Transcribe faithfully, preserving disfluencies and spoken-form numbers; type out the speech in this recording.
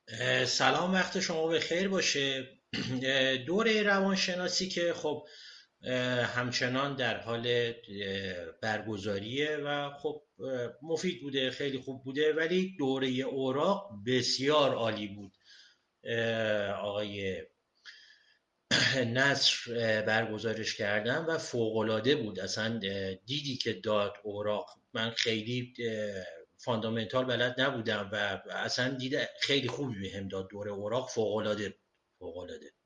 سلام، وقت شما بخیر باشه. دوره روانشناسی که خب همچنان در حال برگزاریه و خب مفید بوده، خیلی خوب بوده، ولی دوره اوراق بسیار عالی بود. آقای نصر برگزارش کردن و فوق‌العاده بود. اصلا دیدی که داد اوراق، من خیلی فاندامنتال بلد نبودم و اصلا دید خیلی خوبی بهم داد. دوره اوراق فوق‌العاده فوق‌العاده